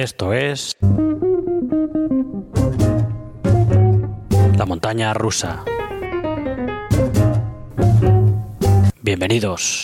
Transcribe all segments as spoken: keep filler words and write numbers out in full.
Esto es La Montaña Rusa. Bienvenidos.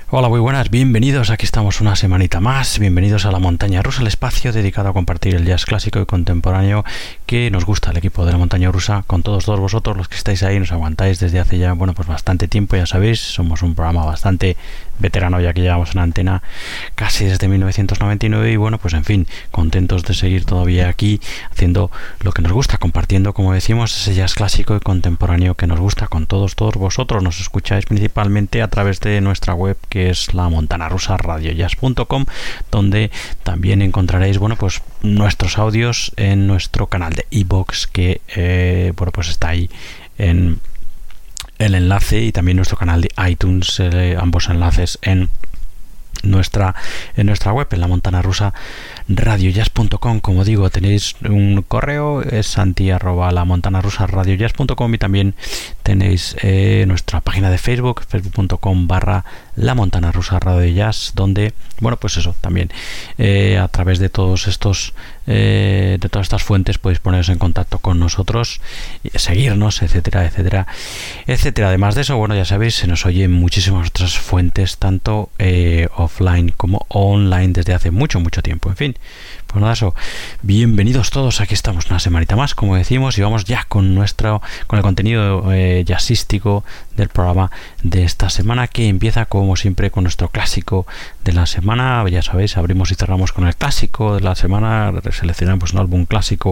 Hola, muy buenas, bienvenidos, aquí estamos una semanita más, bienvenidos a La Montaña Rusa, el espacio dedicado a compartir el jazz clásico y contemporáneo que nos gusta, el equipo de La Montaña Rusa, con todos, todos vosotros los que estáis ahí, nos aguantáis desde hace ya, bueno, pues bastante tiempo, ya sabéis, somos un programa bastante veterano ya que llevamos en antena casi desde mil novecientos noventa y nueve y bueno, pues en fin, contentos de seguir todavía aquí haciendo lo que nos gusta, compartiendo, como decimos, ese jazz clásico y contemporáneo que nos gusta con todos, todos vosotros. Nos escucháis principalmente a través de nuestra web, que es la montana rusa radio jazz punto com, donde también encontraréis, bueno, pues nuestros audios en nuestro canal de iVoox, que eh, bueno, pues está ahí en el enlace, y también nuestro canal de iTunes, eh, ambos enlaces en nuestra en nuestra web, en la montana rusa radio jazz punto com. Como digo, tenéis un correo, es santi arroba la montana rusa radio jazz punto com, y también tenéis eh, nuestra página de Facebook, facebook punto com barra la montana rusa radio jazz, donde, bueno, pues eso, también eh, a través de todos estos eh, de todas estas fuentes podéis poneros en contacto con nosotros, seguirnos, etcétera, etcétera, etcétera. Además de eso, bueno, ya sabéis, se nos oye en muchísimas otras fuentes, tanto eh, offline como online, desde hace mucho, mucho tiempo. En fin, pues nada, eso, bienvenidos todos, aquí estamos una semanita más, como decimos, y vamos ya con nuestro, con el contenido eh, jazzístico del programa de esta semana, que empieza como siempre con nuestro clásico de la semana. Ya sabéis, abrimos y cerramos con el clásico de la semana, seleccionamos un álbum clásico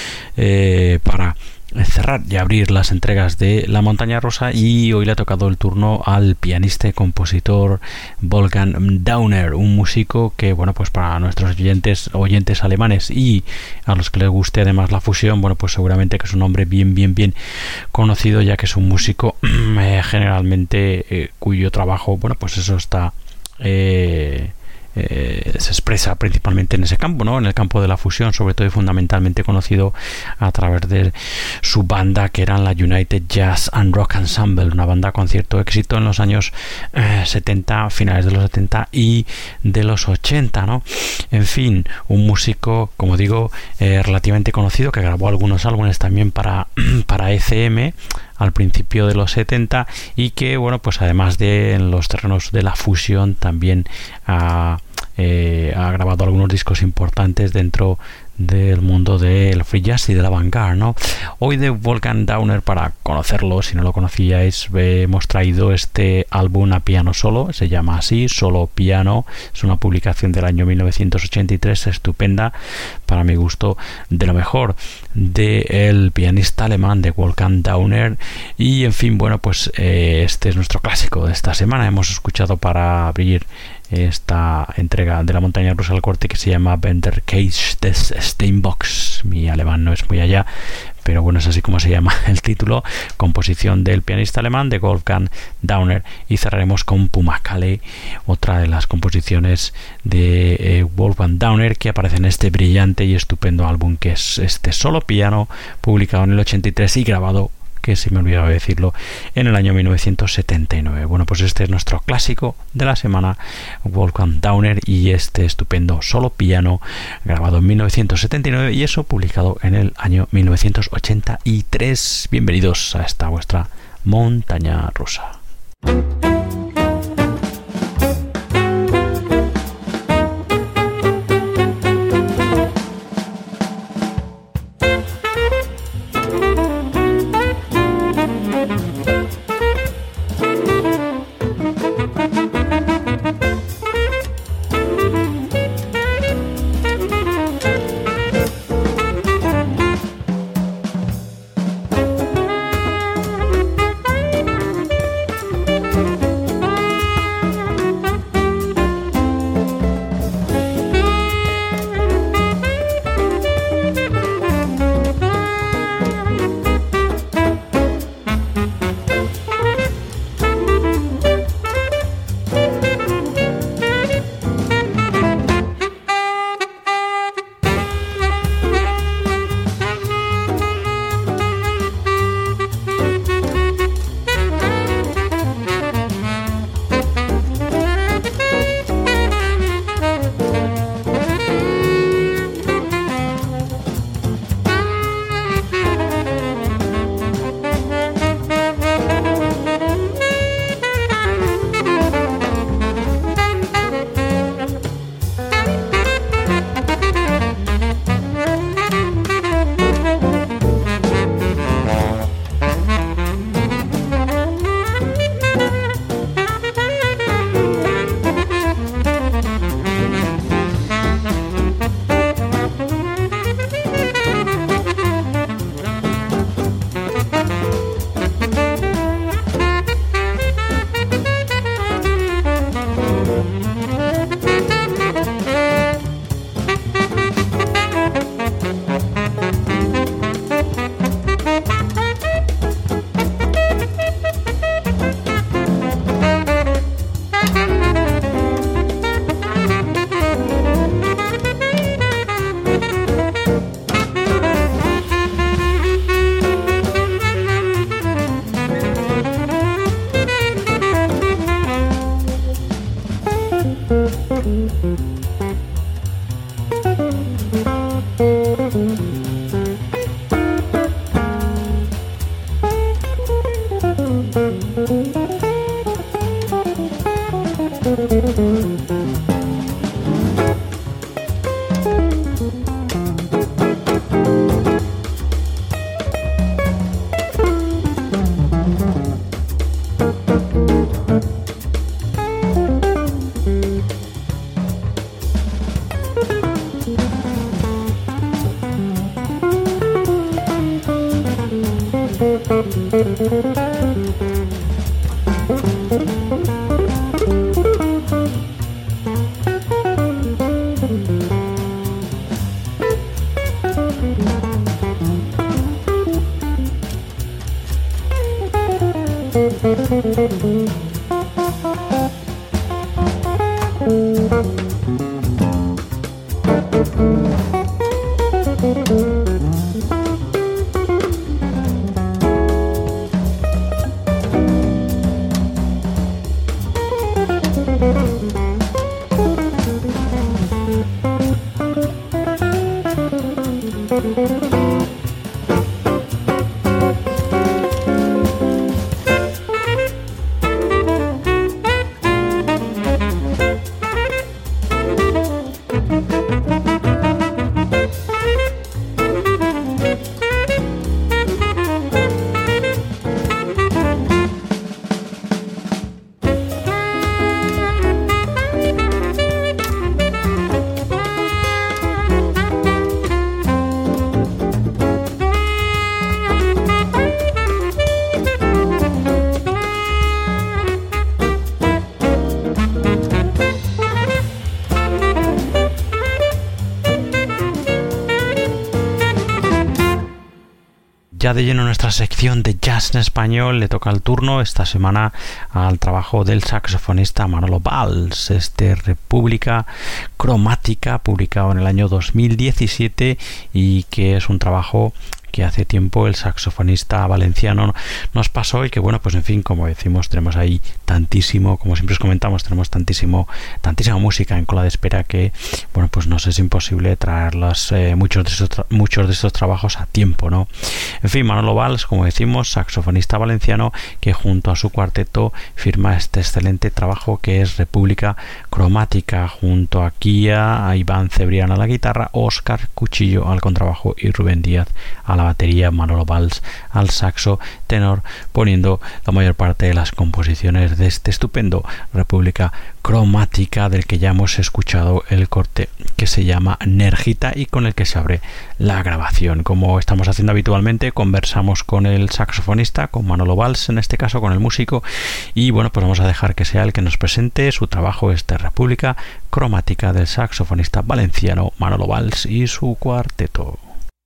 eh, para cerrar y abrir las entregas de La Montaña Rusa, y hoy le ha tocado el turno al pianista y compositor Wolfgang Dauner, un músico que, bueno, pues para nuestros oyentes oyentes alemanes y a los que les guste además la fusión, bueno, pues seguramente que es un hombre bien, bien, bien conocido, ya que es un músico eh, generalmente eh, cuyo trabajo, bueno, pues eso está eh, Eh, se expresa principalmente en ese campo, ¿no? En el campo de la fusión, sobre todo y fundamentalmente conocido a través de su banda, que eran la United Jazz and Rock Ensemble, una banda con cierto éxito en los años eh, setenta, finales de los setenta y de los ochenta, ¿no? En fin, un músico, como digo, eh, relativamente conocido, que grabó algunos álbumes también para, para E C M al principio de los setenta, y que, bueno, pues además de en los terrenos de la fusión también ha, eh, ha grabado algunos discos importantes dentro del mundo del free jazz y de la vanguard, ¿no? Hoy de Wolfgang Dauner, para conocerlo, si no lo conocíais, eh, hemos traído este álbum a piano solo, se llama así, Solo Piano, es una publicación del año mil novecientos ochenta y tres, estupenda, para mi gusto, de lo mejor del pianista alemán, de Wolfgang Dauner. Y en fin, bueno, pues eh, este es nuestro clásico de esta semana. Hemos escuchado para abrir esta entrega de La Montaña Rusa al corte que se llama Bender Cage des Steinbocks. Mi alemán no es muy allá, pero bueno, es así como se llama el título, composición del pianista alemán, de Wolfgang Dauner. Y cerraremos con Pumakale, otra de las composiciones de eh, Wolfgang Dauner, que aparece en este brillante y estupendo álbum, que es este Solo Piano, publicado en el ochenta y tres y grabado, que se me olvidaba decirlo, en el año mil novecientos setenta y nueve. Bueno, pues este es nuestro clásico de la semana, Wolfgang Dauner, y este estupendo Solo Piano, grabado en mil novecientos setenta y nueve, y eso publicado en el año mil novecientos ochenta y tres. Bienvenidos a esta vuestra montaña rusa. Thank you. Ya de lleno en nuestra sección de jazz en español, le toca el turno esta semana al trabajo del saxofonista Manolo Valls, este República Cromática, publicado en el año dos mil diecisiete y que es un trabajo que hace tiempo el saxofonista valenciano nos pasó y que, bueno, pues en fin, como decimos, tenemos ahí tantísimo, como siempre os comentamos, tenemos tantísimo, tantísima música en cola de espera que, bueno, pues nos es imposible traerlas, eh, muchos de estos tra- muchos de estos trabajos a tiempo, ¿no? En fin, Manolo Valls, como decimos, saxofonista valenciano que junto a su cuarteto firma este excelente trabajo que es República Cromática, junto a Kia, a Iván Cebrián a la guitarra, Óscar Cuchillo al contrabajo y Rubén Díaz a la batería, Manolo Valls al saxo tenor, poniendo la mayor parte de las composiciones de este estupendo República Cromática, del que ya hemos escuchado el corte que se llama Nergita y con el que se abre la grabación. Como estamos haciendo habitualmente, conversamos con el saxofonista, con Manolo Valls, en este caso con el músico, y bueno, pues vamos a dejar que sea el que nos presente su trabajo, este República Cromática, del saxofonista valenciano Manolo Valls y su cuarteto.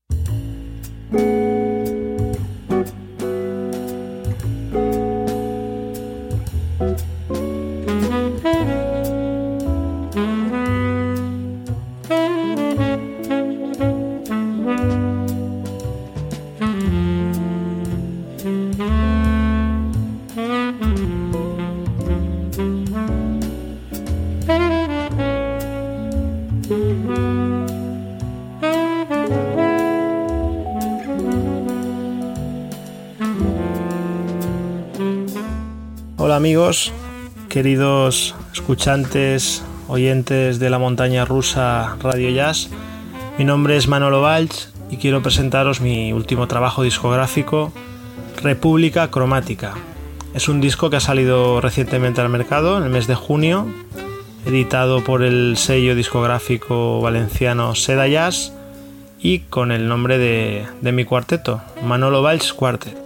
Hola amigos, queridos escuchantes, oyentes de la montaña rusa Radio Jazz. Mi nombre es Manolo Valls y quiero presentaros mi último trabajo discográfico, República Cromática. Es un disco que ha salido recientemente al mercado en el mes de junio, editado por el sello discográfico valenciano Seda Jazz y con el nombre de, de mi cuarteto, Manolo Valls Quartet.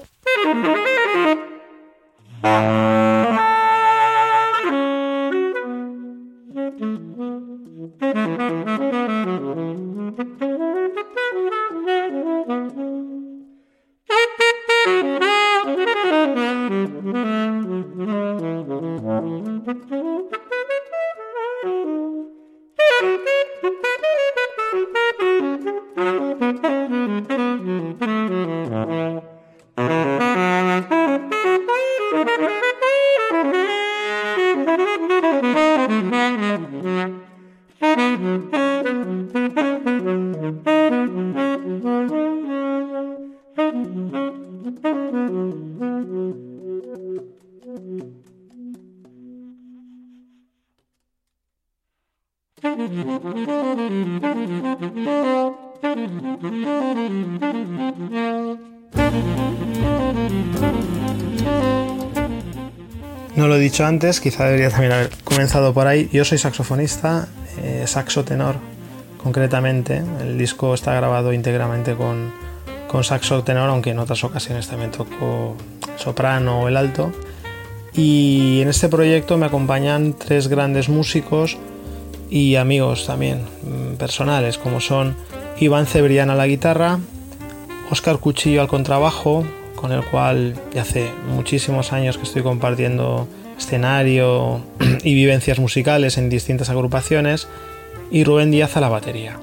No lo he dicho antes, quizá debería también haber comenzado por ahí. Yo soy saxofonista, eh, saxo tenor concretamente. El disco está grabado íntegramente con, con saxo tenor, aunque en otras ocasiones también toco soprano o el alto. Y en este proyecto me acompañan tres grandes músicos y amigos también personales, como son Iván Cebrián a la guitarra, Óscar Cuchillo al contrabajo, con el cual ya hace muchísimos años que estoy compartiendo escenario y vivencias musicales en distintas agrupaciones, y Rubén Díaz a la batería.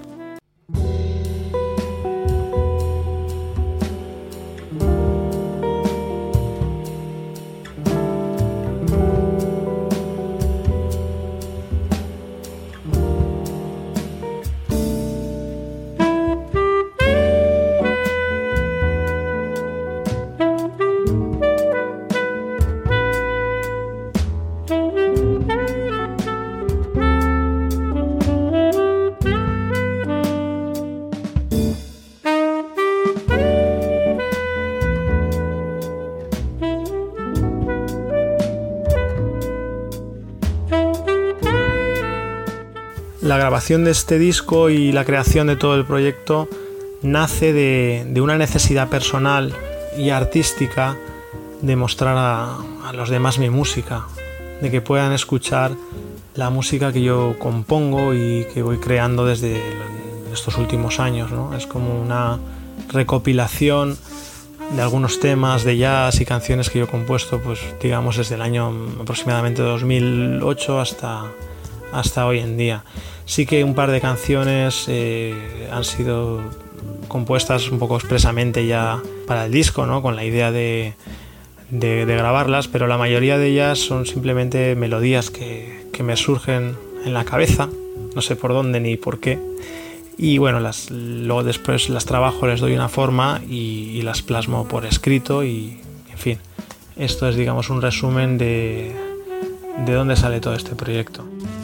La grabación de este disco y la creación de todo el proyecto nace de, de una necesidad personal y artística de mostrar a, a los demás mi música, de que puedan escuchar la música que yo compongo y que voy creando desde estos últimos años, ¿no? Es como una recopilación de algunos temas de jazz y canciones que yo he compuesto, pues digamos desde el año aproximadamente dos mil ocho hasta, hasta hoy en día. Sí que un par de canciones eh, han sido compuestas un poco expresamente ya para el disco, ¿no? Con la idea de, de, de grabarlas, pero la mayoría de ellas son simplemente melodías que, que me surgen en la cabeza, no sé por dónde ni por qué, y bueno, las, luego después las trabajo, les doy una forma y, y las plasmo por escrito y, en fin, esto es, digamos, un resumen de, de dónde sale todo este proyecto.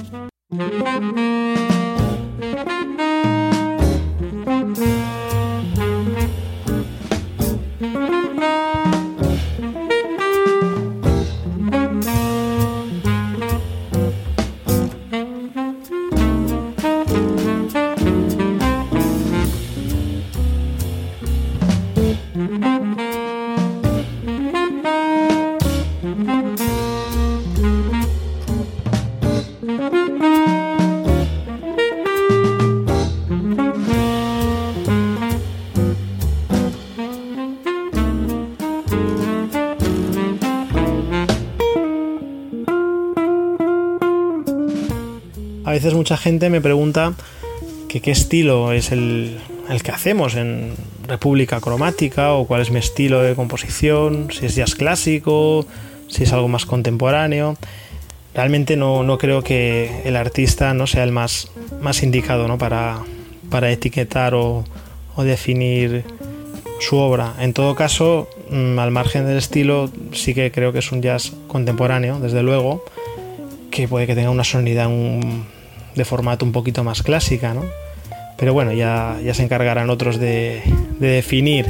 A veces mucha gente me pregunta que qué estilo es el, el que hacemos en República Cromática, o cuál es mi estilo de composición, si es jazz clásico, si es algo más contemporáneo. Realmente no, no creo que el artista no sea el más, más indicado, ¿no? para, para etiquetar o, o definir su obra. En todo caso, al margen del estilo, sí que creo que es un jazz contemporáneo, desde luego, que puede que tenga una sonoridad un, de formato un poquito más clásica, ¿no? Pero bueno, ya, ya se encargarán otros de, de definir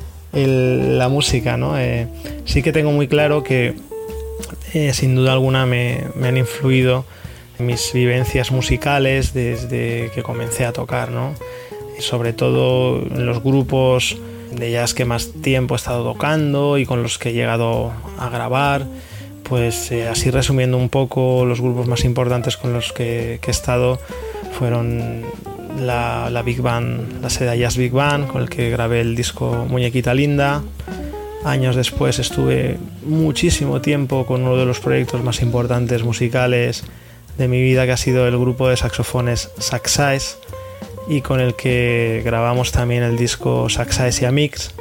el, la música, ¿no? Eh, sí que tengo muy claro que eh, sin duda alguna me, me han influido en mis vivencias musicales desde que comencé a tocar, ¿no? Y sobre todo en los grupos de jazz que más tiempo he estado tocando y con los que he llegado a grabar. Pues eh, así resumiendo un poco, los grupos más importantes con los que, que he estado fueron la, la Big Band, la Seda Jazz Big Band, con el que grabé el disco Muñequita Linda. Años después estuve muchísimo tiempo con uno de los proyectos más importantes musicales de mi vida, que ha sido el grupo de saxofones Saxies, y con el que grabamos también el disco Saxies y Amix.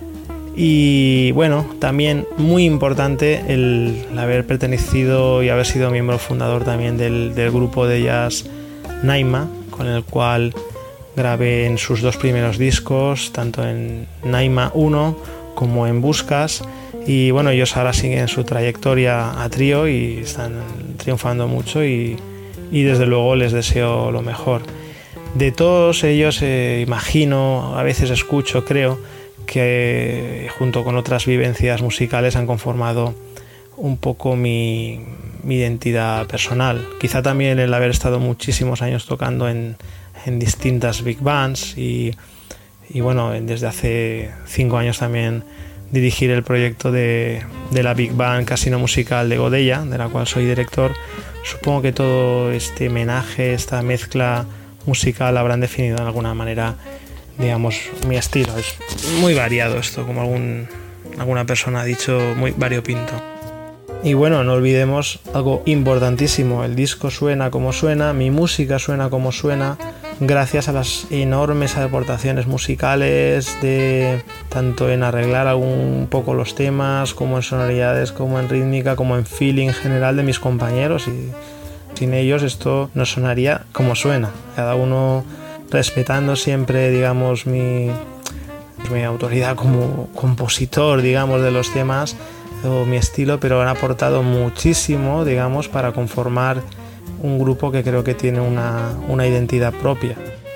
Y bueno, también muy importante el, el haber pertenecido y haber sido miembro fundador también del, del grupo de jazz Naima, con el cual grabé en sus dos primeros discos, tanto en Naima uno como en Buscas. Y bueno, ellos ahora siguen su trayectoria a trío y están triunfando mucho, y, y desde luego les deseo lo mejor. De todos ellos eh, imagino, a veces escucho, creo, que junto con otras vivencias musicales han conformado un poco mi, mi identidad personal. Quizá también el haber estado muchísimos años tocando en, en distintas big bands y, y bueno, desde hace cinco años también dirigir el proyecto de, de la Big Band Casino Musical de Godella, de la cual soy director. Supongo que todo este homenaje, esta mezcla musical habrán definido de alguna manera, digamos, mi estilo. Es muy variado esto, como algún, alguna persona ha dicho, muy variopinto. Y bueno, no olvidemos algo importantísimo: el disco suena como suena, mi música suena como suena, gracias a las enormes aportaciones musicales, de tanto en arreglar un poco los temas, como en sonoridades, como en rítmica, como en feeling general de mis compañeros, y sin ellos esto no sonaría como suena, cada uno respetando siempre, digamos, mi, mi autoridad como compositor, digamos, de los temas, o mi estilo, pero han aportado muchísimo, digamos, para conformar un grupo que creo que tiene una, una identidad propia.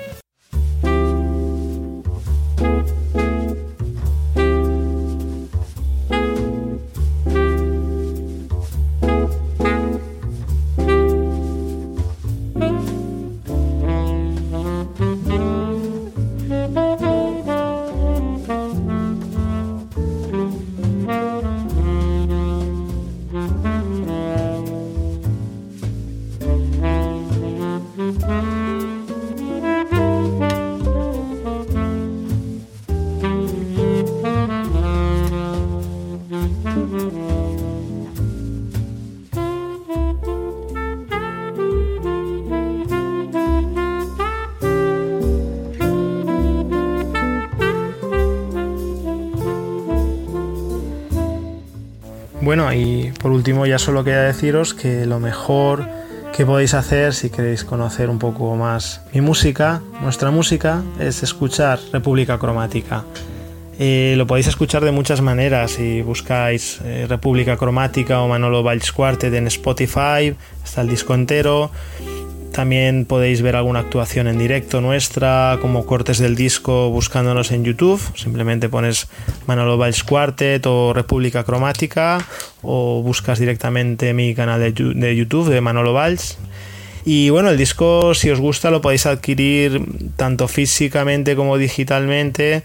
Bueno, y por último ya solo queda deciros que lo mejor que podéis hacer si queréis conocer un poco más mi música, nuestra música, es escuchar República Cromática. Eh, lo podéis escuchar de muchas maneras. Si buscáis eh, República Cromática o Manolo Valls Quartet en Spotify, está el disco entero. También podéis ver alguna actuación en directo nuestra, como cortes del disco, buscándonos en YouTube. Simplemente pones Manolo Valls Quartet o República Cromática, o buscas directamente mi canal de, de YouTube de Manolo Valls. Y bueno, el disco, si os gusta, lo podéis adquirir tanto físicamente como digitalmente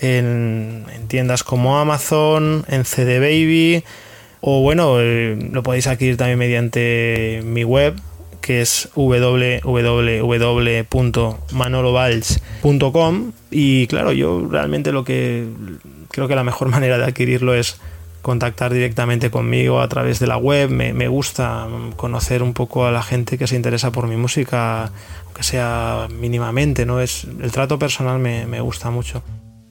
en, en tiendas como Amazon, en C D Baby, o bueno, eh, lo podéis adquirir también mediante mi web, que es w w w punto manolo valls punto com. Y claro, yo realmente lo que creo que la mejor manera de adquirirlo es contactar directamente conmigo a través de la web. Me, me gusta conocer un poco a la gente que se interesa por mi música, aunque sea mínimamente, ¿no? Es, el trato personal me, me gusta mucho.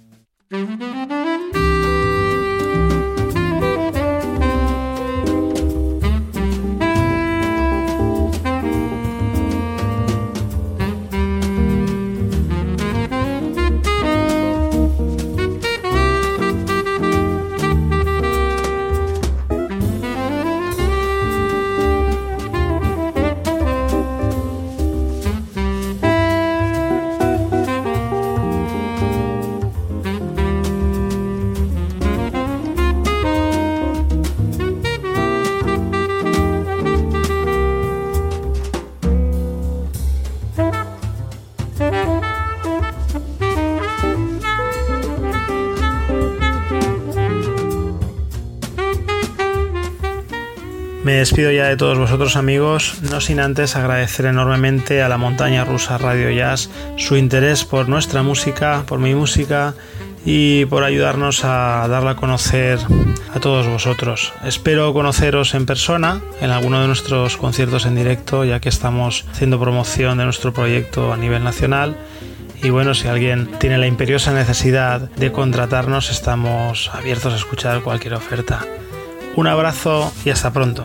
Me despido ya de todos vosotros, amigos, no sin antes agradecer enormemente a la Montaña Rusa Radio Jazz su interés por nuestra música, por mi música, y por ayudarnos a darla a conocer a todos vosotros. Espero conoceros en persona en alguno de nuestros conciertos en directo, ya que estamos haciendo promoción de nuestro proyecto a nivel nacional. Y bueno, si alguien tiene la imperiosa necesidad de contratarnos, estamos abiertos a escuchar cualquier oferta. Un abrazo y hasta pronto.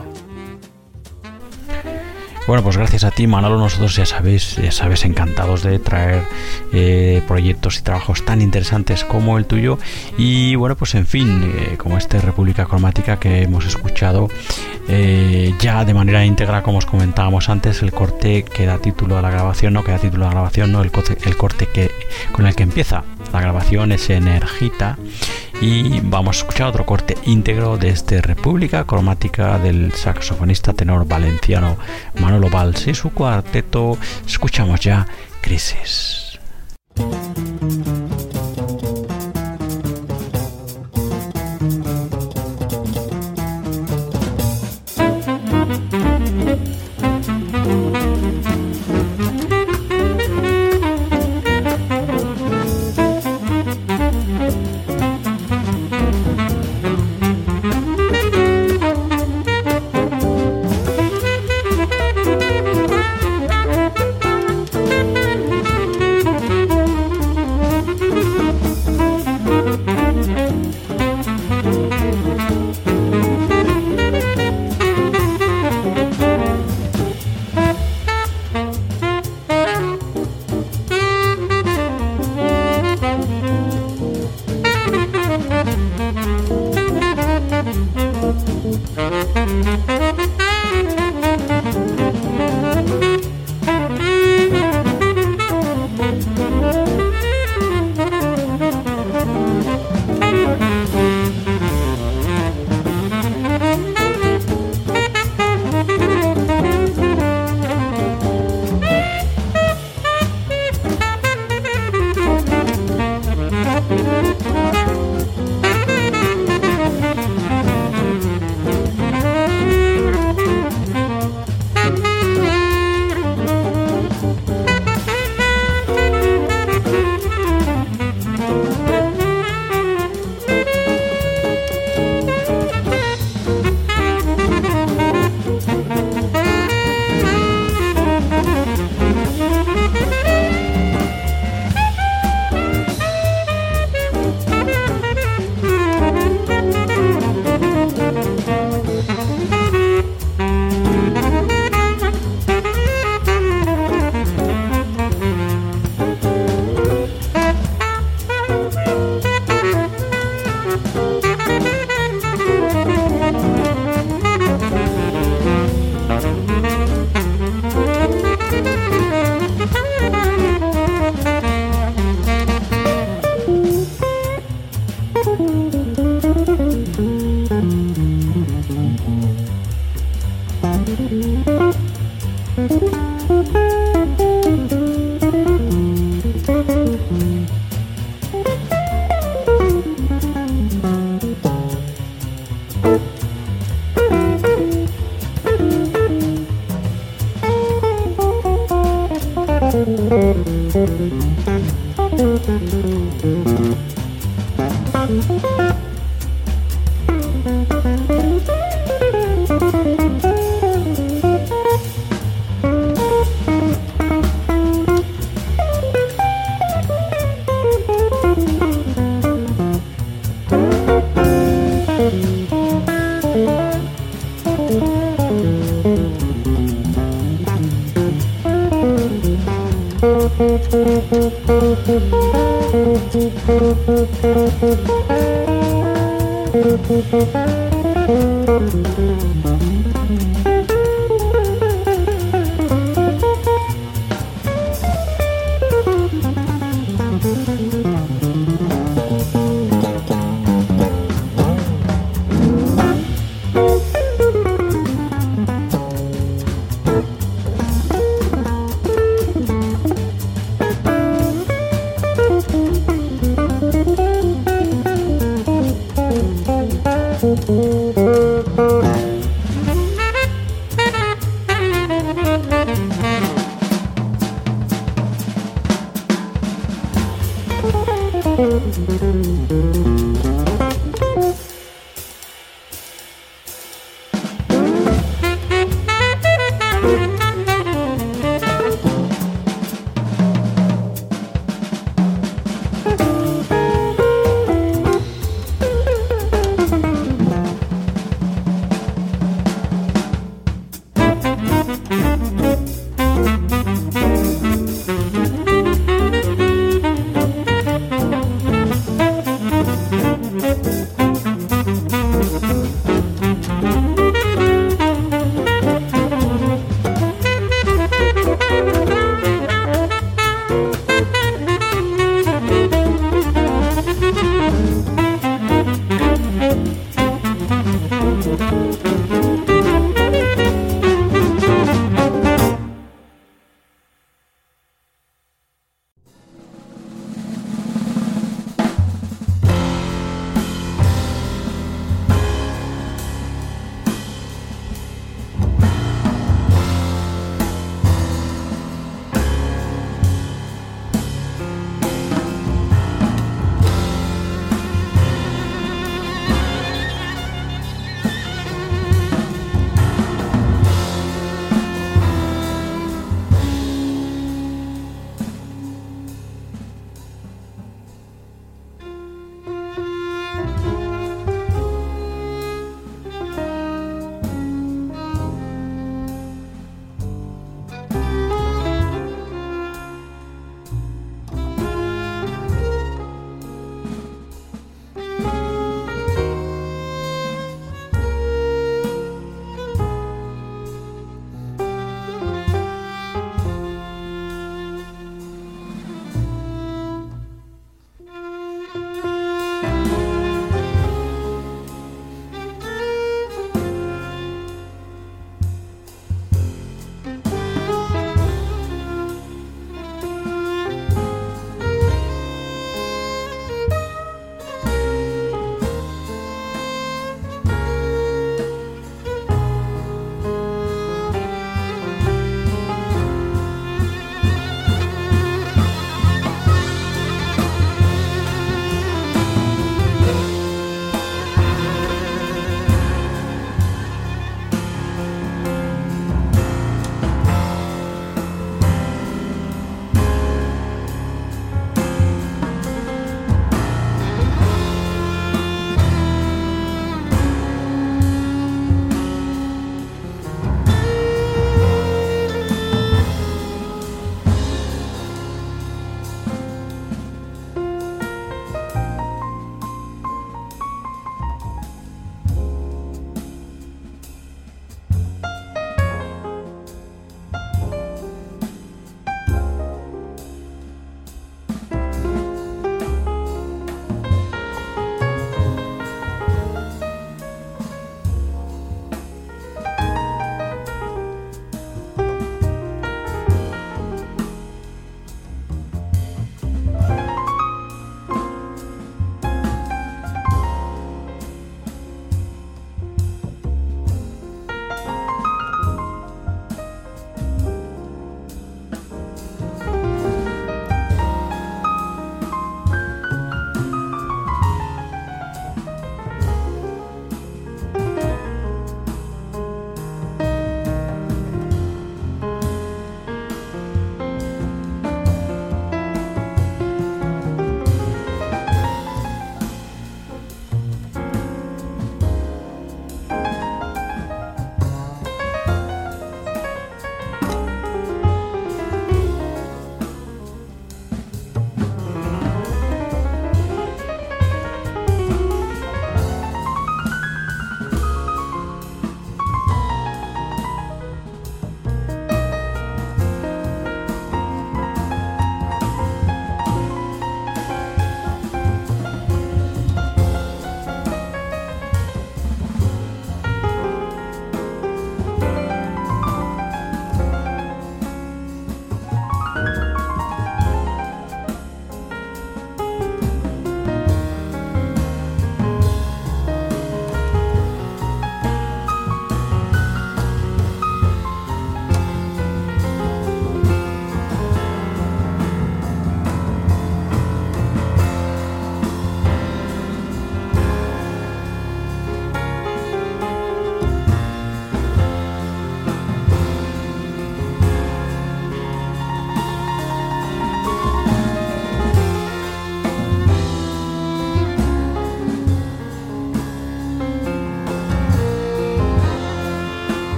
Bueno, pues gracias a ti, Manolo, nosotros ya sabéis, ya sabes, encantados de traer eh, proyectos y trabajos tan interesantes como el tuyo. Y bueno, pues en fin, eh, como este República Cromática que hemos escuchado eh, ya de manera íntegra, como os comentábamos antes, el corte que da título a la grabación, no que da título a la grabación, no el corte, el corte que, con el que empieza la grabación es Energita. Y vamos a escuchar otro corte íntegro de este República Cromática del saxofonista tenor valenciano Manolo Valls y su cuarteto. Escuchamos ya Crisis.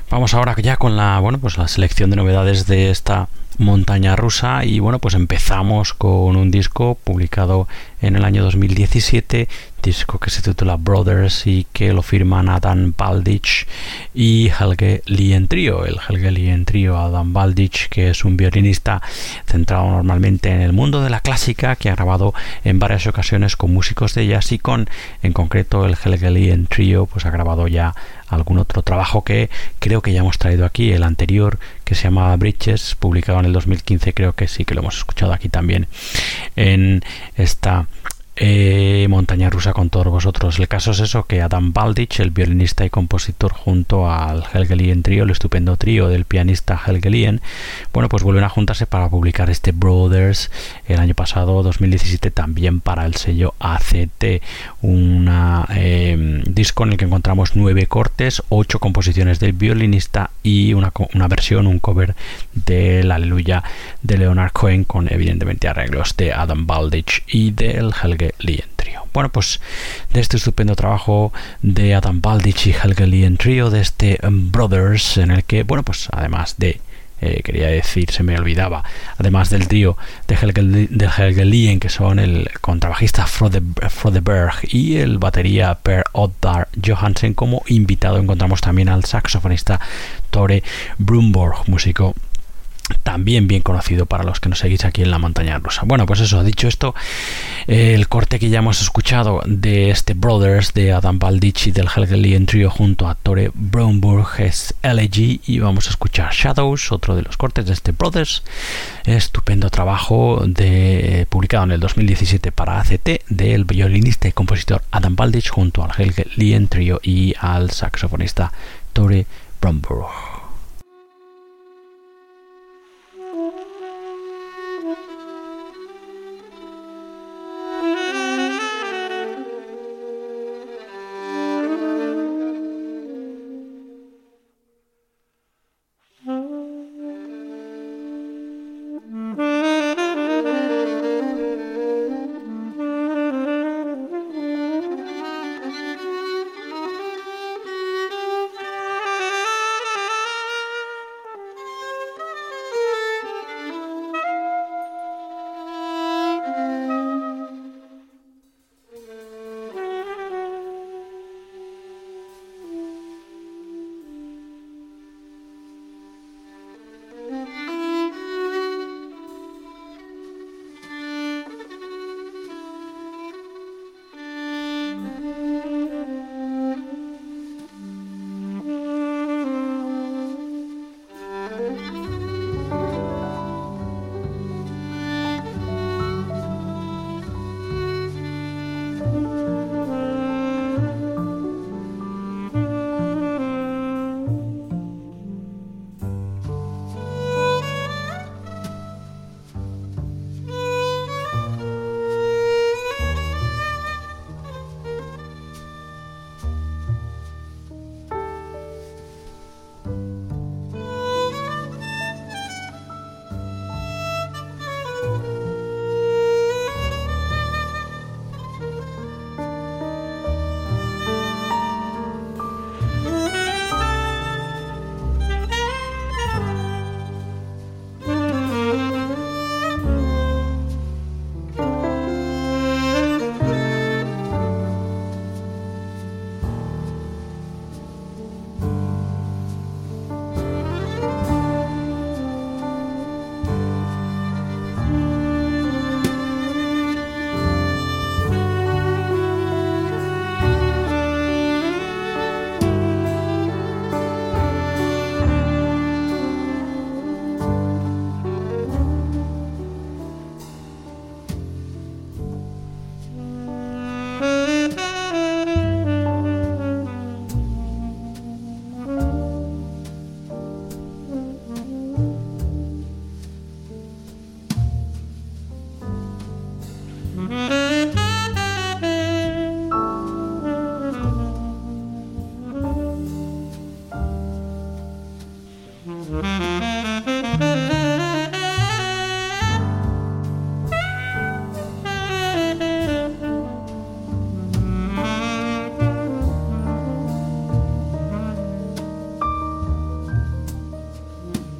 Vamos ahora ya con la, bueno, pues la selección de novedades de esta montaña rusa y bueno, pues empezamos con un disco publicado en el año dos mil diecisiete, disco que se titula Brothers y que lo firman Adam Baldich y Helge Lien Trio. El Helge Lien Trio, Adam Baldich, que es un violinista centrado normalmente en el mundo de la clásica, que ha grabado en varias ocasiones con músicos de jazz y con, en concreto, el Helge Lien Trio, pues ha grabado ya algún otro trabajo que creo que ya hemos traído aquí, el anterior, que se llama Bridges, publicado en el dos mil quince, creo que sí que lo hemos escuchado aquí también en esta Eh, montaña rusa con todos vosotros. El caso es eso, que Adam Baldich, el violinista y compositor, junto al Helge Lien Trio, el estupendo trío del pianista Helge Lien, bueno, pues vuelven a juntarse para publicar este Brothers el año pasado, dos mil diecisiete, también para el sello A C T, un eh, disco en el que encontramos nueve cortes, ocho composiciones del violinista y una, una versión, un cover del Aleluya de Leonard Cohen, con evidentemente arreglos de Adam Baldich y del Helge Lien Trio. Bueno, pues de este estupendo trabajo de Adam Baldich y Helge Lien Trio, de este um, Brothers, en el que, bueno, pues además de Eh, quería decir, se me olvidaba, además del trío de Helge, de Helge Lien, que son el contrabajista Frode, Frode Berg y el batería Per Oddar Johansen, como invitado encontramos también al saxofonista Tore Brunborg, músico también bien conocido para los que nos seguís aquí en la montaña rusa. Bueno, pues eso, dicho esto, eh, el corte que ya hemos escuchado de este Brothers de Adam Baldich y del Helge Lien Trio junto a Tore Brunborg es Elegy, y vamos a escuchar Shadows, otro de los cortes de este Brothers, estupendo trabajo de, eh, publicado en el dos mil diecisiete para A C T, del violinista y compositor Adam Baldich junto al Helge Lien Trio y al saxofonista Tore Brunborg.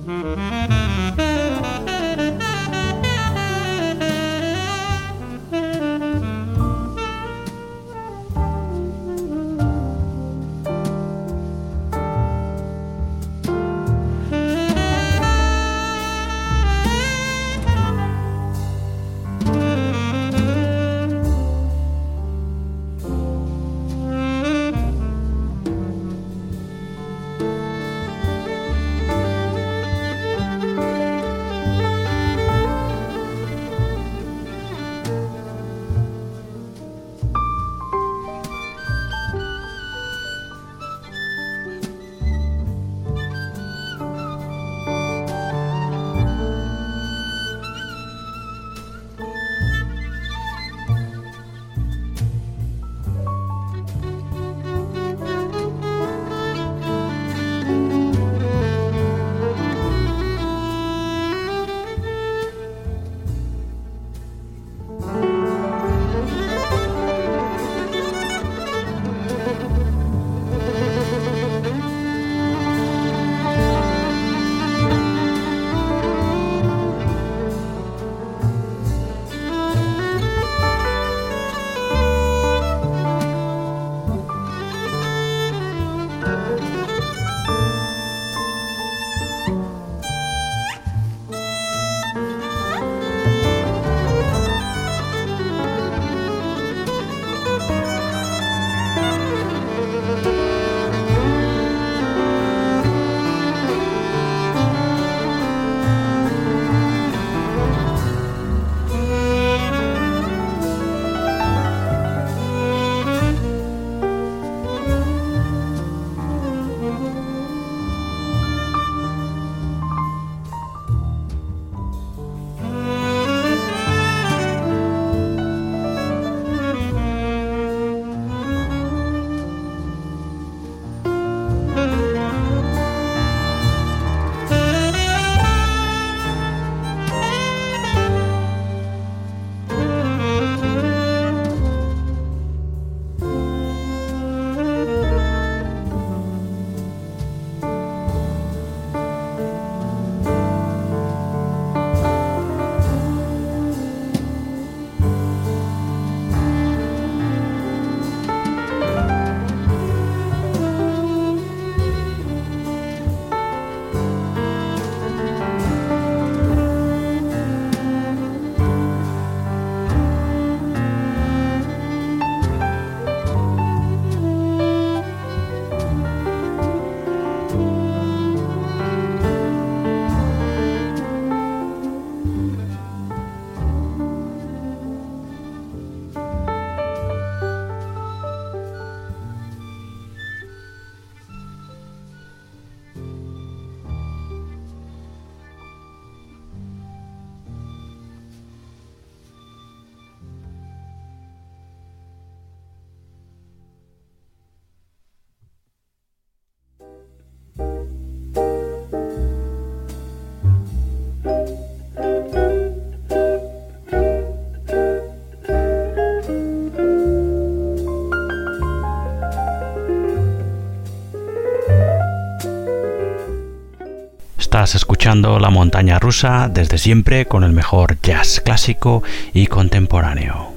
Estás escuchando La Montaña Rusa desde siempre con el mejor jazz clásico y contemporáneo.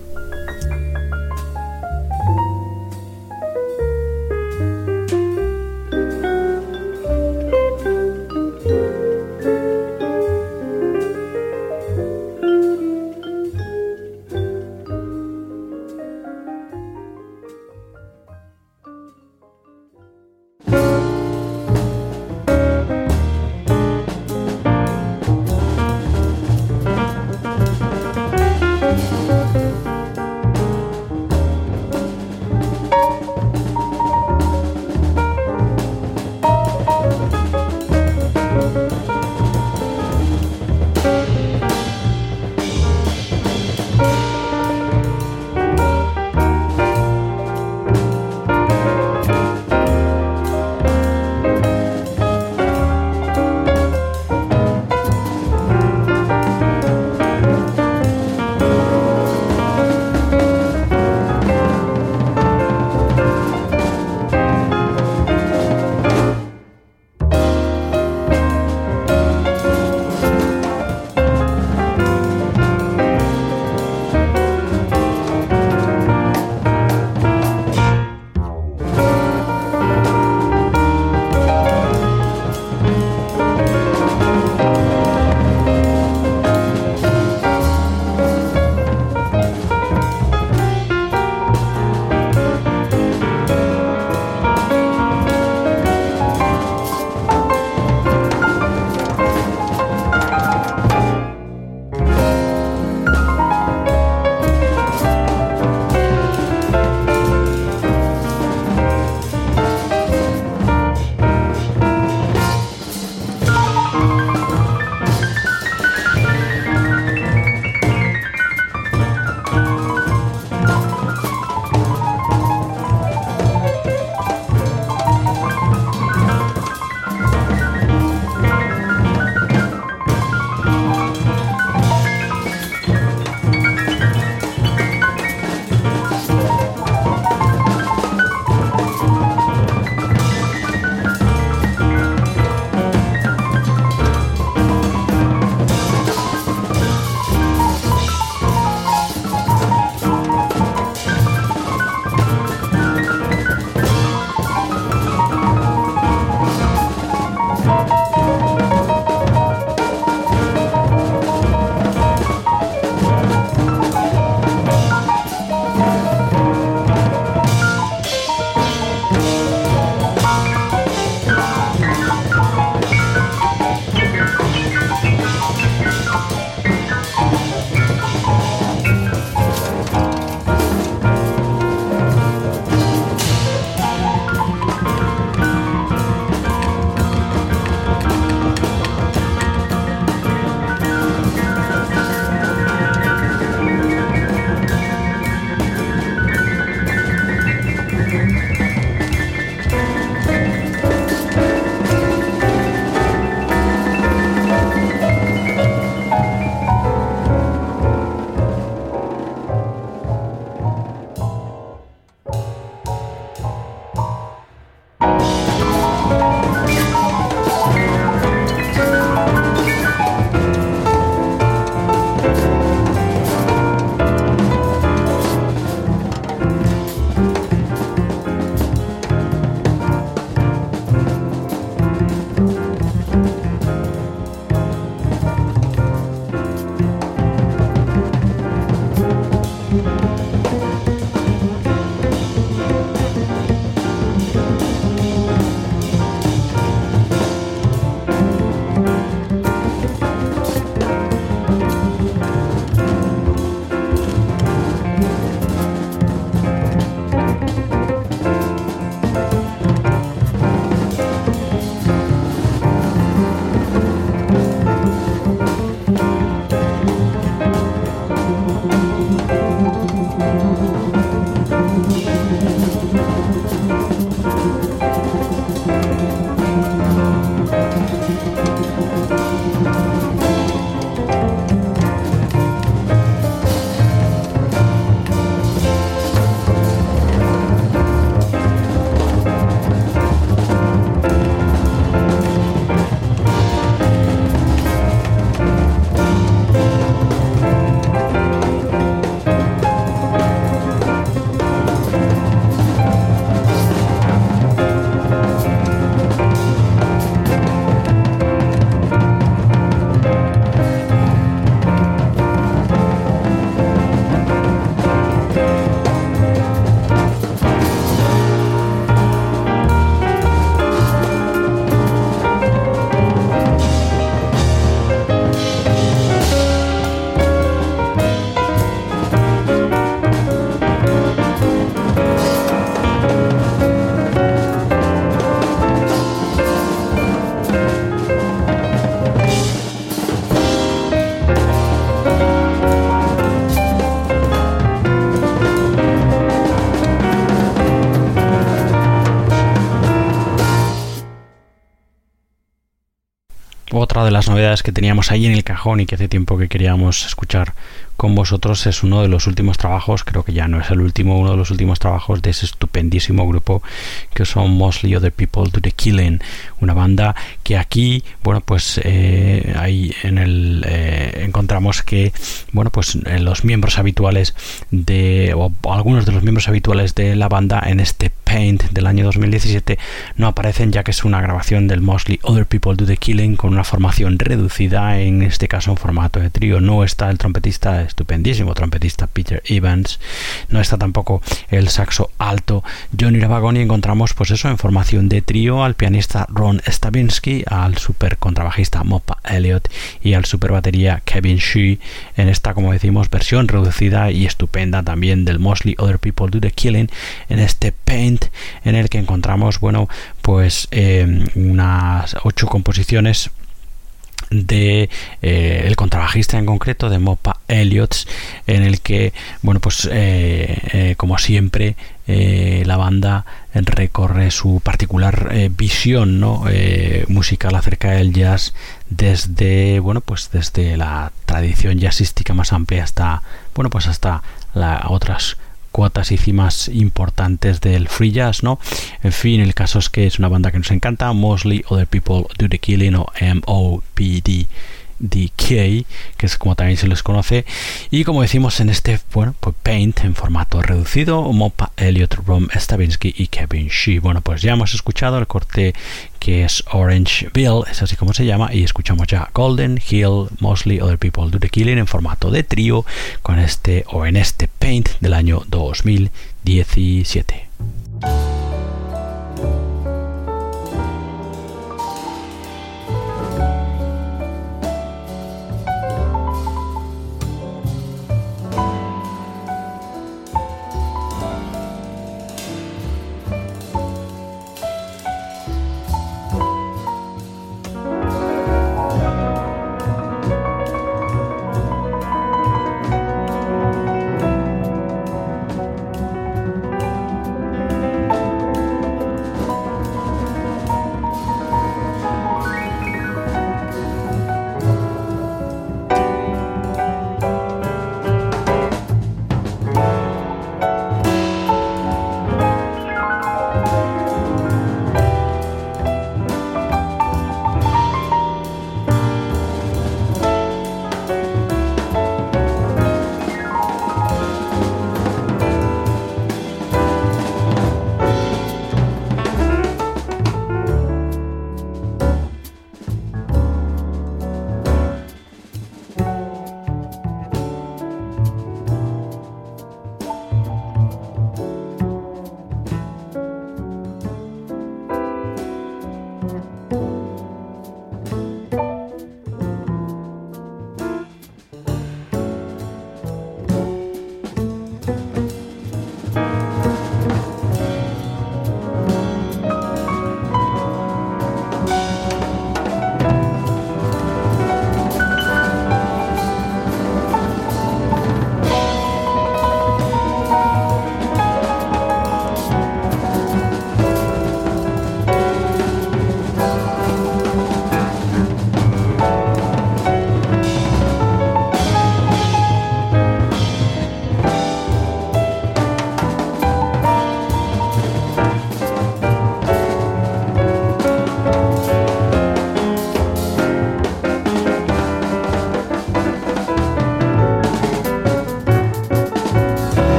de las novedades que teníamos ahí en el cajón y que hace tiempo que queríamos escuchar con vosotros. Es uno de los últimos trabajos, creo que ya no es el último, uno de los últimos trabajos de ese estupendísimo grupo que son Mostly Other People Do The Killing, una banda que aquí, bueno, pues eh, ahí en el eh, encontramos que, bueno, pues eh, los miembros habituales de, o, o algunos de los miembros habituales de la banda en este Paint del año dos mil diecisiete no aparecen, ya que es una grabación del Mostly Other People Do The Killing con una formación reducida, en este caso en formato de trío. No está el trompetista, estupendísimo trompetista Peter Evans, no está tampoco el saxo alto Johnny Ravagoni. Encontramos pues eso en formación de trío al pianista Ron Stavinsky, al super contrabajista Moppa Elliott y al super batería Kevin Shee en esta, como decimos, versión reducida y estupenda también del Mostly Other People Do The Killing, en este Paint en el que encontramos, bueno, pues eh, unas ocho composiciones de eh, el contrabajista en concreto, de Moppa Elliott, en el que, bueno, pues eh, eh, como siempre eh, la banda recorre su particular eh, visión, ¿no? eh, musical acerca del jazz desde, bueno, pues desde la tradición jazzística más amplia hasta, bueno, pues hasta la, otras cuotas y cimas importantes del free jazz, ¿no? En fin, el caso es que es una banda que nos encanta, Mostly Other People Do The Killing, o M O P D D K, que es como también se les conoce, y como decimos en este, bueno, pues Paint en formato reducido, Moppa Elliott, Ron Stavinsky y Kevin Shee. Bueno, pues ya hemos escuchado el corte que es Orangeville, es así como se llama, y escuchamos ya Golden Hill, Mostly Other People Do The Killing en formato de trío con este o en este Paint del año dos mil diecisiete.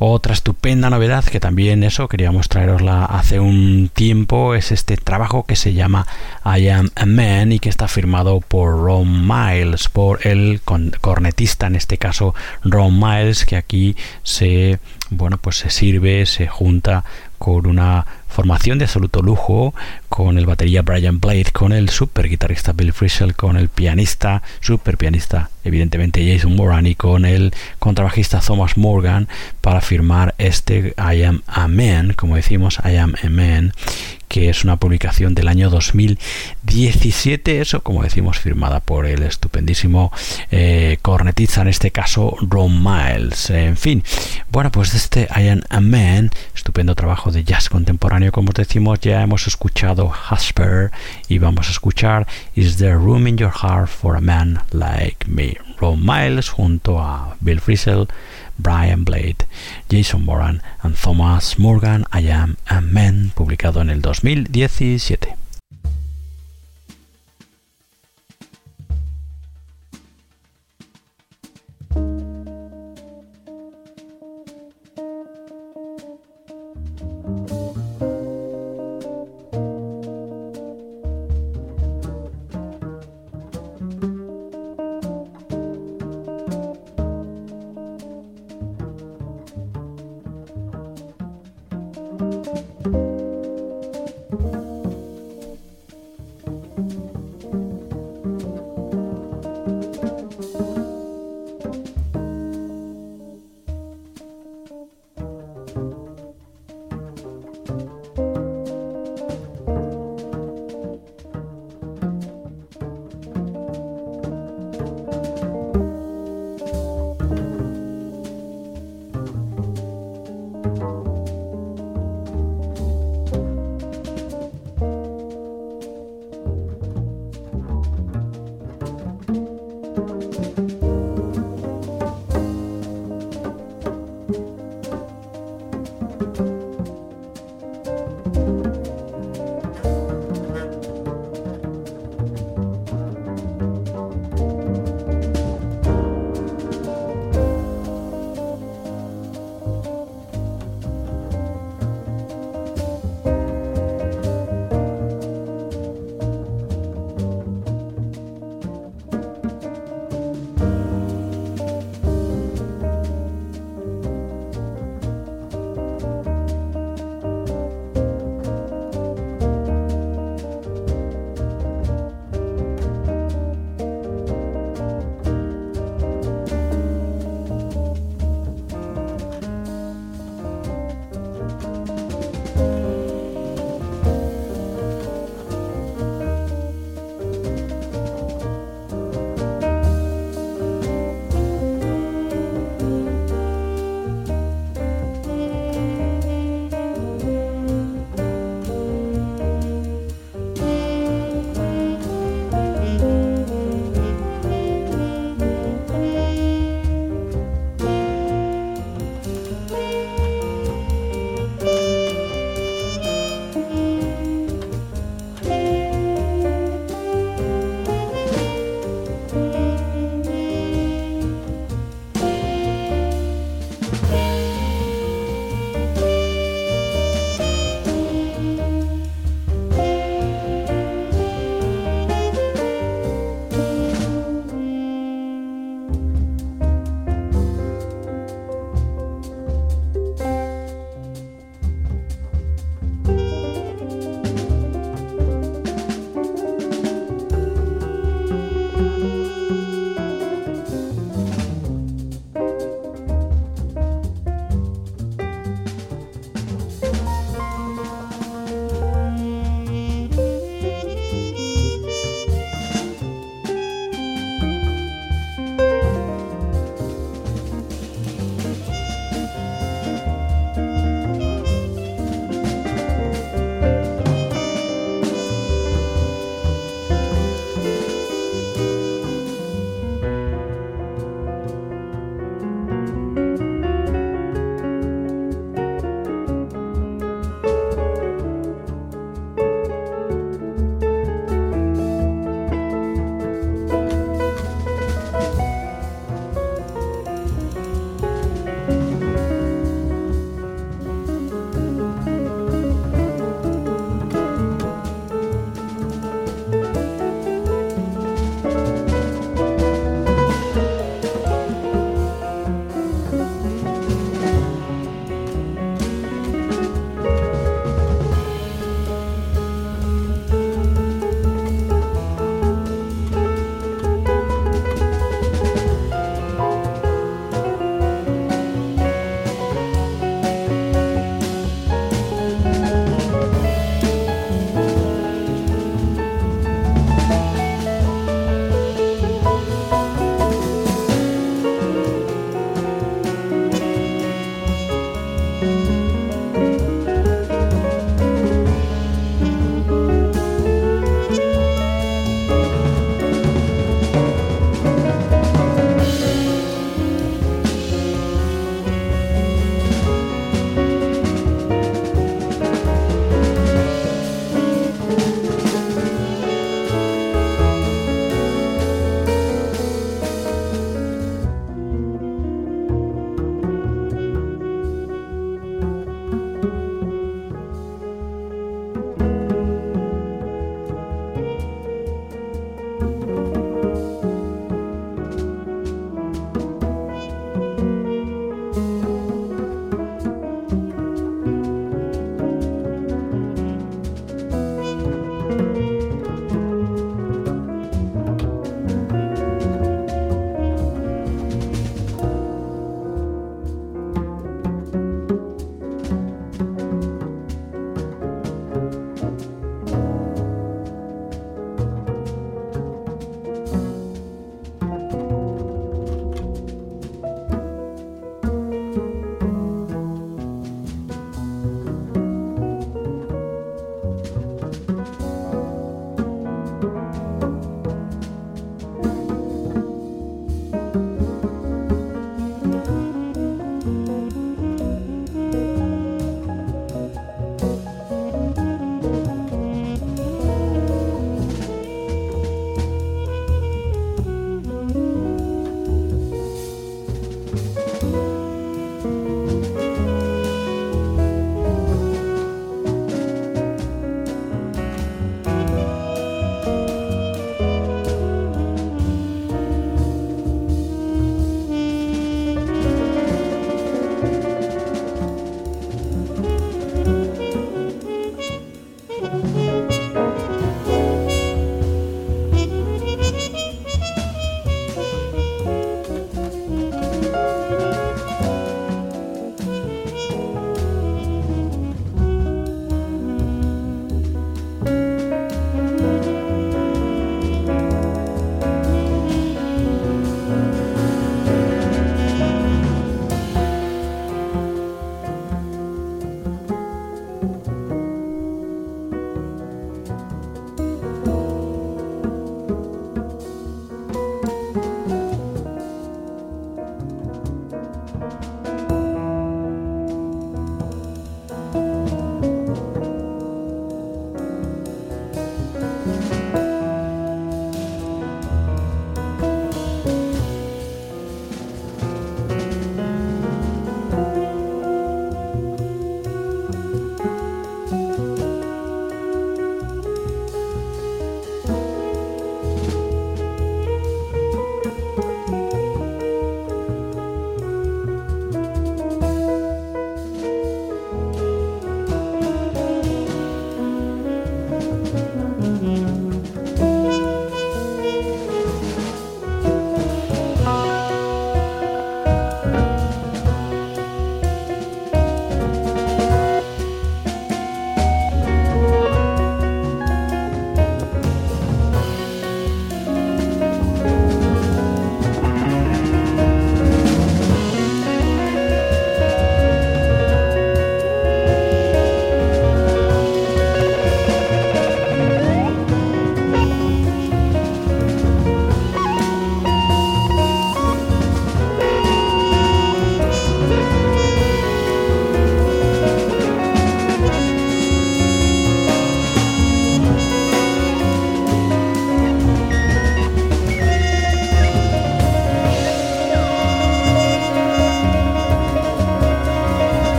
Otra estupenda novedad que también eso queríamos traerosla hace un tiempo es este trabajo que se llama I Am a Man y que está firmado por Ron Miles, por el cornetista, en este caso Ron Miles, que aquí se bueno pues se sirve, se junta con una formación de absoluto lujo, con el batería Brian Blade, con el super guitarrista Bill Frisell, con el pianista, super pianista evidentemente Jason Moran, y con el contrabajista Thomas Morgan, para firmar este I Am a Man, como decimos, I Am a Man, que es una publicación del año dos mil diecisiete, eso como decimos, firmada por el estupendísimo eh, cornetista, en este caso Ron Miles. En fin, bueno, pues este I Am a Man, estupendo trabajo de jazz contemporáneo, como os decimos. Ya hemos escuchado Hesper y vamos a escuchar Is There Room in Your Heart for a Man Like Me, Ron Miles junto a Bill Frisell, Brian Blade, Jason Moran and Thomas Morgan, I Am a Man, publicado en el dos mil diecisiete.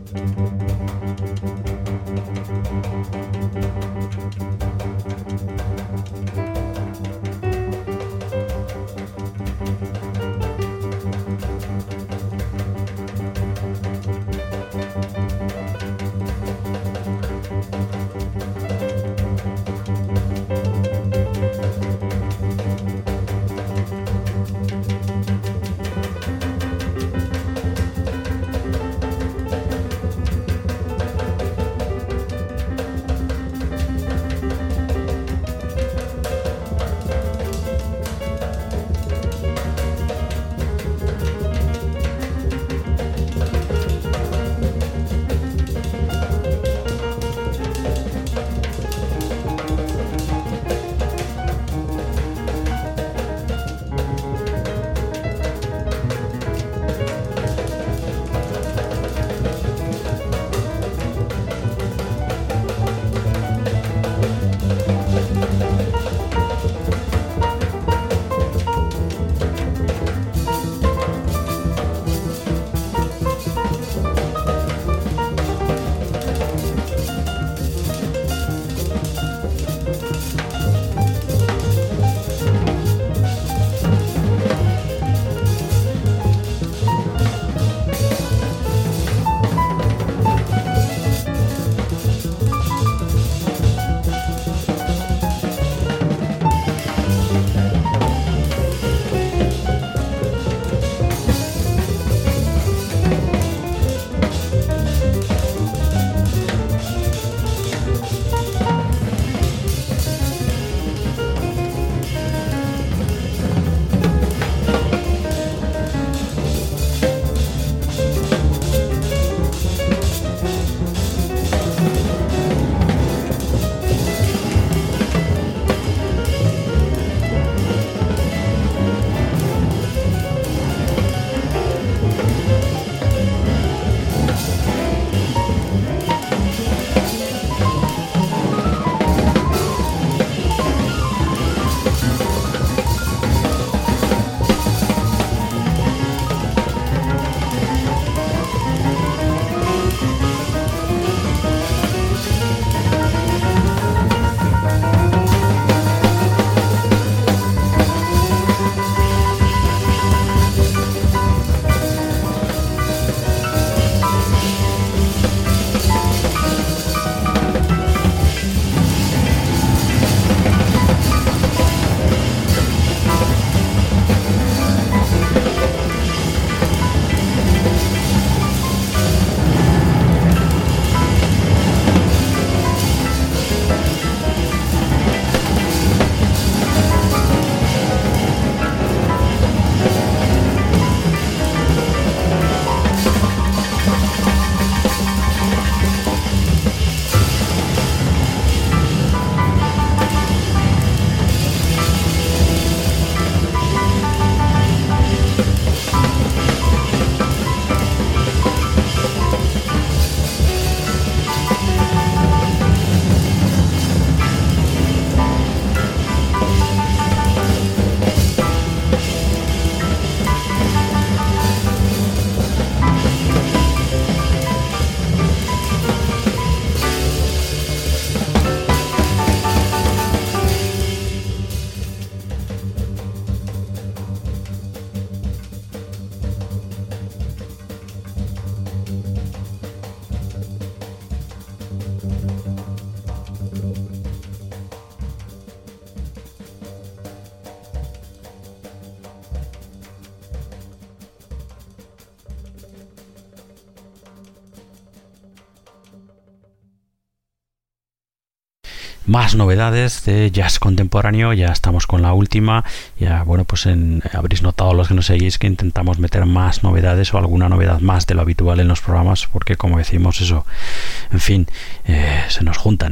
más novedades de jazz contemporáneo. Ya estamos con la última. Ya, bueno, pues en, habréis notado los que nos seguís que intentamos meter más novedades o alguna novedad más de lo habitual en los programas, porque como decimos, eso, en fin, eh, se nos juntan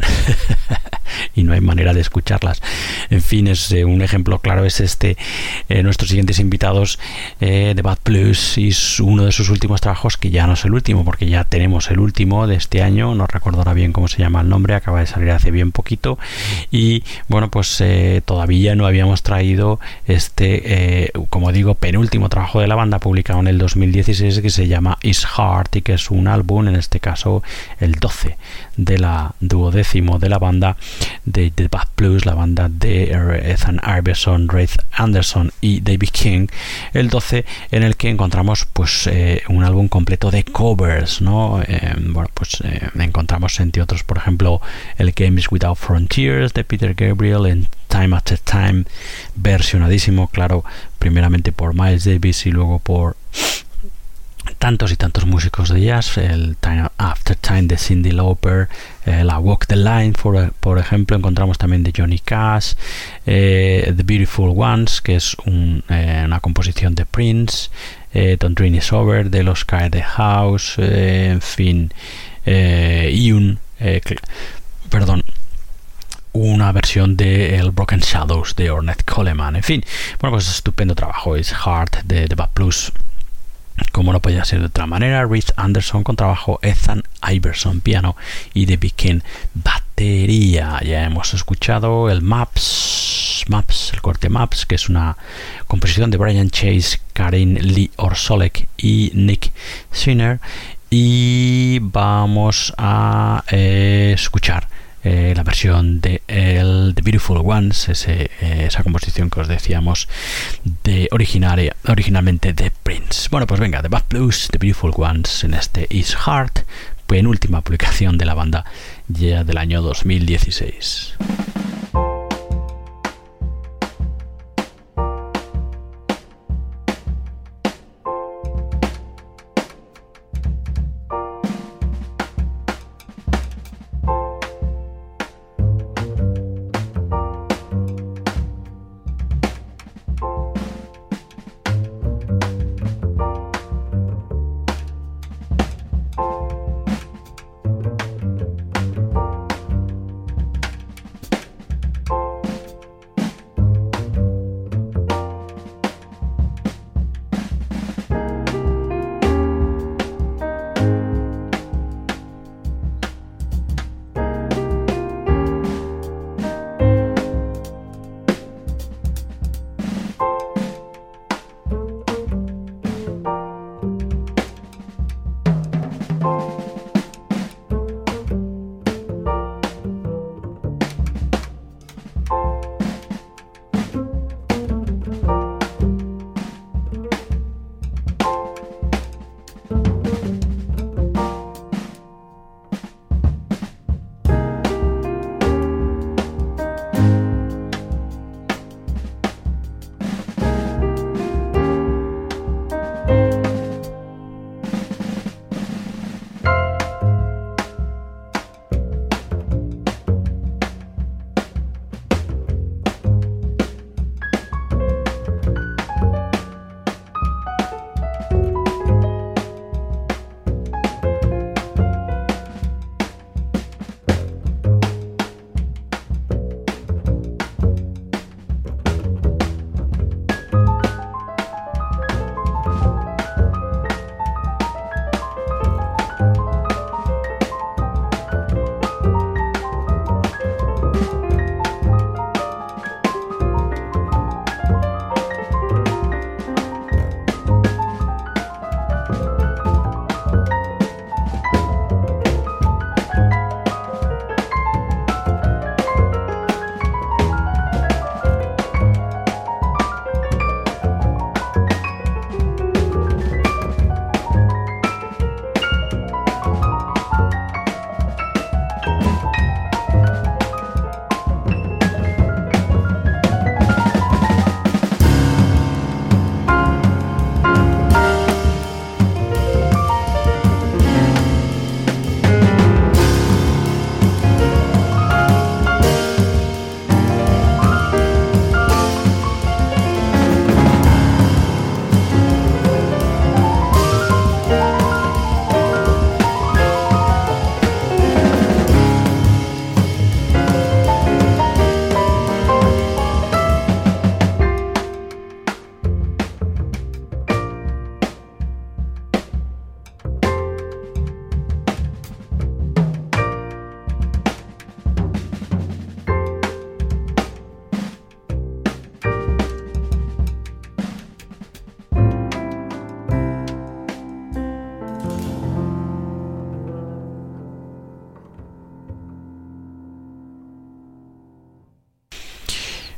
y no hay manera de escucharlas. En fin, es eh, un ejemplo claro es este, eh, nuestros siguientes invitados eh, de Bad Plus, y es uno de sus últimos trabajos, que ya no es el último, porque ya tenemos el último de este año. No recuerdo ahora bien cómo se llama el nombre, acaba de salir hace bien poquito, momento. Y bueno, pues eh, todavía no habíamos traído este, eh, como digo, penúltimo trabajo de la banda, publicado en el dos mil dieciséis, que se llama Is Heart, y que es un álbum, en este caso el doce de la duodécimo de la banda de The Bad Blues, la banda de Ethan Iverson, Wraith Anderson y David King, el doce, en el que encontramos pues eh, un álbum completo de covers, ¿no? Eh, bueno, pues eh, encontramos entre otros, por ejemplo, el Games Without Frontiers de Peter Gabriel, en Time After Time, versionadísimo, claro, primeramente por Miles Davis y luego por tantos y tantos músicos de jazz, el Time After Time de Cyndi Lauper, eh, la Walk the Line, por, por ejemplo, encontramos también de Johnny Cash, eh, The Beautiful Ones, que es un, eh, una composición de Prince, eh, Don't Dream Is Over de los Sky the House, eh, en fin, eh, y un, eh, perdón, una versión de el Broken Shadows de Ornette Coleman. En fin, bueno, pues estupendo trabajo. Is Heart de The Bad Blues, como no podía ser de otra manera. Wraith Anderson con trabajo, Ethan Iverson piano y David King batería. Ya hemos escuchado el Maps, Maps, el corte Maps, que es una composición de Brian Chase, Karin Lee Orsolek y Nick Sinner. Y vamos a eh, escuchar Eh, la versión de el The Beautiful Ones, ese, eh, esa composición que os decíamos de originaria, originalmente de Prince. Bueno, pues venga, The Bad Blues, The Beautiful Ones, en este Is Heart, penúltima publicación de la banda ya del año dos mil dieciséis.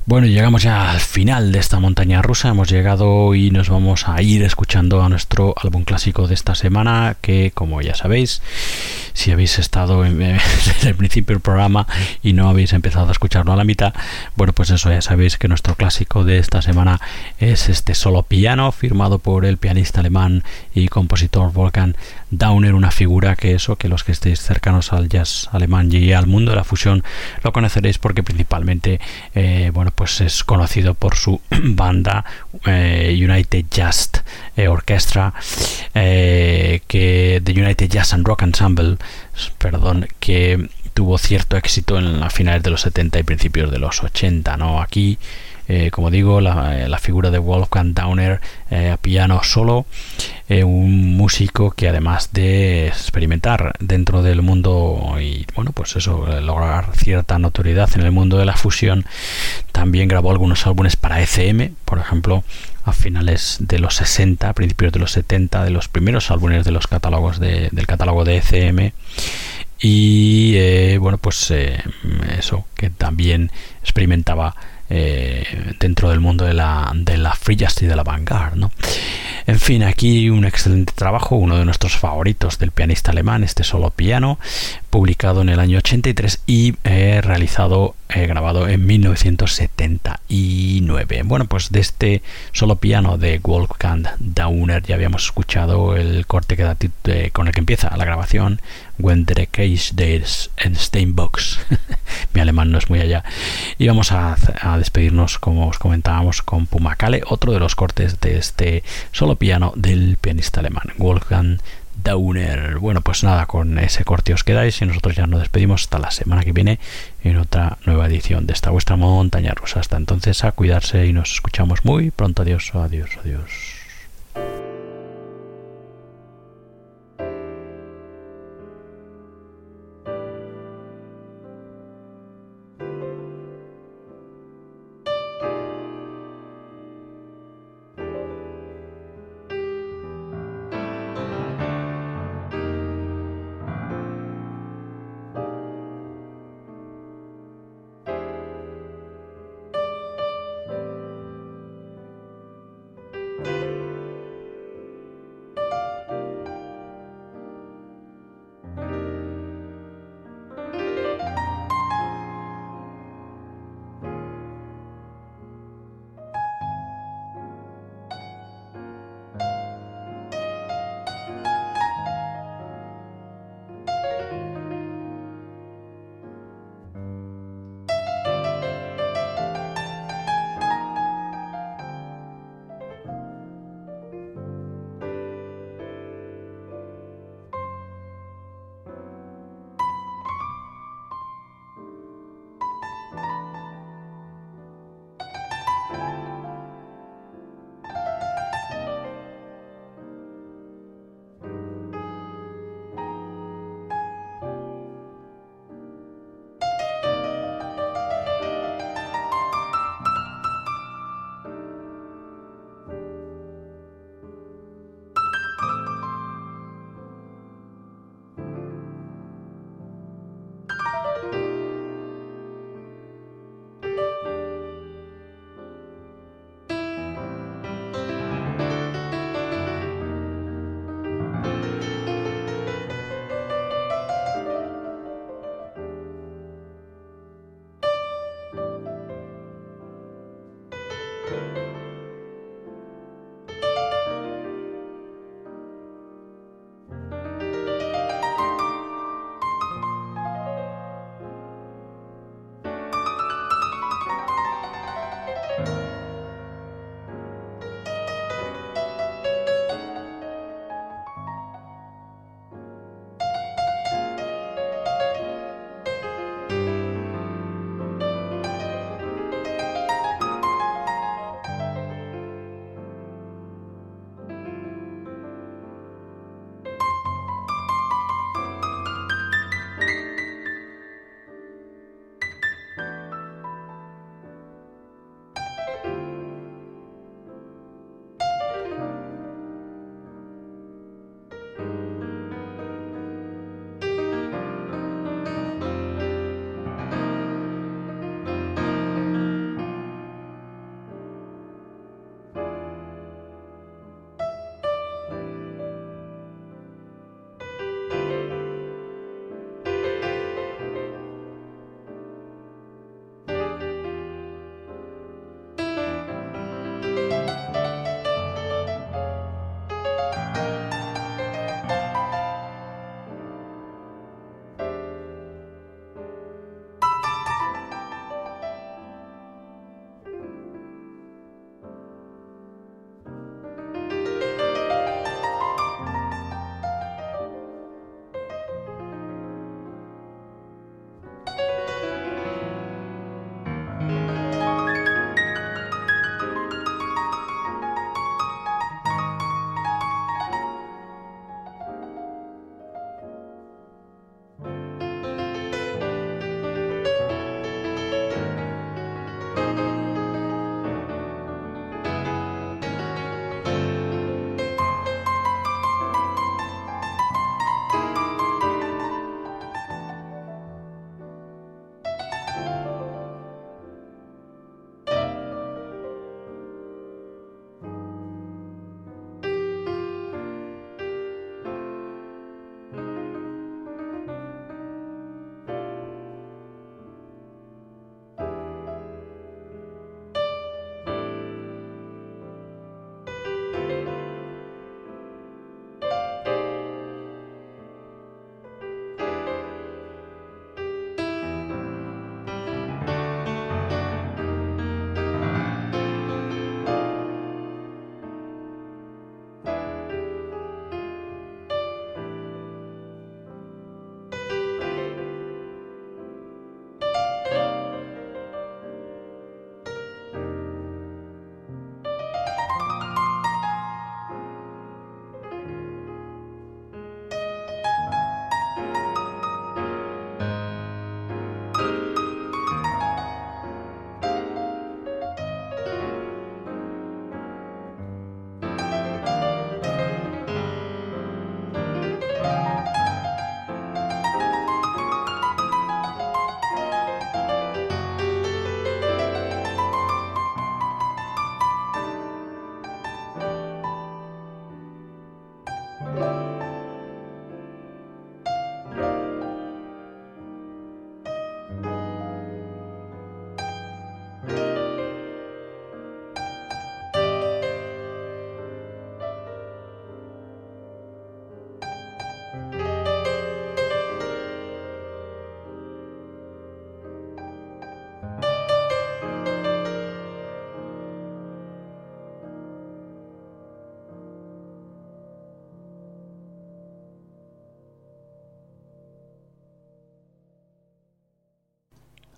Bueno, llegamos ya al final de esta montaña rusa. Hemos llegado y nos vamos a ir escuchando a nuestro álbum clásico de esta semana, que, como ya sabéis, si habéis estado en, en el principio del programa y no habéis empezado a escucharlo a la mitad, bueno, pues eso, ya sabéis que nuestro clásico de esta semana es este solo piano, firmado por el pianista alemán y compositor Wolfgang Dauner, una figura que eso, que los que estéis cercanos al jazz alemán y al mundo de la fusión lo conoceréis, porque principalmente, eh, bueno, pues es conocido por su banda eh, United Jazz eh, Orchestra, eh, que The United Jazz and Rock Ensemble, perdón, que tuvo cierto éxito en la finales de los setenta y principios de los ochenta, ¿no? Aquí, eh, como digo, la, la figura de Wolfgang Dauner eh, a piano solo, eh, un músico que, además de experimentar dentro del mundo y, bueno, pues eso, lograr cierta notoriedad en el mundo de la fusión, también grabó algunos álbumes para E C M, por ejemplo, a finales de los sesenta, principios de los setenta, de los primeros álbumes de los catálogos de, del catálogo de E C M. Y eh, bueno, pues eh, eso, que también experimentaba eh, dentro del mundo de la, de la free jazz y de la vanguard, ¿no? En fin, aquí un excelente trabajo, uno de nuestros favoritos del pianista alemán, este solo piano, publicado en el año ochenta y tres y eh, realizado, eh, grabado en mil novecientos setenta y nueve. Bueno, pues de este solo piano de Wolfgang Dauner ya habíamos escuchado el corte que da, eh, con el que empieza la grabación, When der Cage des Steinbocks. Mi alemán no es muy allá. Y vamos a, a despedirnos, como os comentábamos, con Pumakale, otro de los cortes de este solo piano del pianista alemán Wolfgang Dauner. Bueno, pues nada, con ese corte os quedáis y nosotros ya nos despedimos hasta la semana que viene en otra nueva edición de esta vuestra montaña rusa. Hasta entonces, a cuidarse y nos escuchamos muy pronto. Adiós, adiós, adiós. Thank you.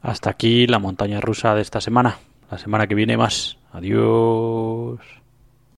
Hasta aquí la montaña rusa de esta semana. La semana que viene más. Adiós.